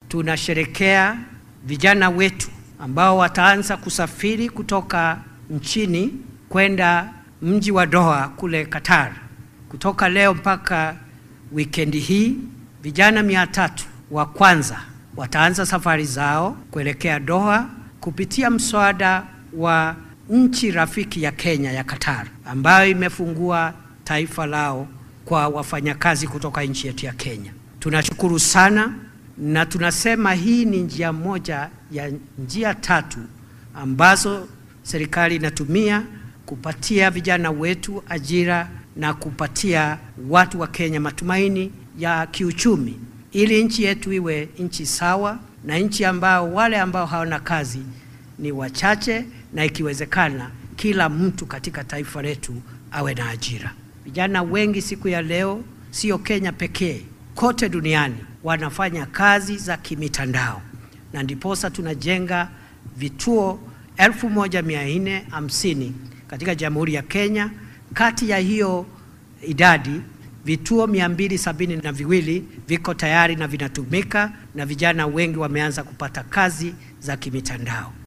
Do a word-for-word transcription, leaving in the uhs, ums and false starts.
tunasherekea vijana wetu ambao wataanza kusafiri kutoka nchini kwenda mji wa Doha kule Qatar. Kutoka leo mpaka wikendi hii, vijana mia tatu wa kwanza wataanza safari zao kuelekea Doha kupitia mswada wa nchi rafiki ya Kenya ya Qatar, ambayo imefungua taifa lao kwa wafanyakazi kutoka nchi yetu ya Kenya. Tunashukuru sana, na tunasema hii ni njia moja ya njia tatu ambazo serikali inatumia kupatia vijana wetu ajira na kupatia watu wa Kenya matumaini ya kiuchumi, ili nchi yetu iwe nchi sawa na nchi ambao wale ambao hawana kazi ni wachache, na ikiwezekana kila mtu katika taifa letu awe na ajira. Vijana wengi siku ya leo, sio Kenya pekee, kote duniani wanafanya kazi za kimitandao, na ndiposa tunajenga vituo elfu moja mia nne hamsini katika Jamhuri ya Kenya. Kati ya hiyo idadi, vituo mia mbili sabini na viwili viko tayari na vinatumika, na vijana wengi wameanza kupata kazi za kimitandao.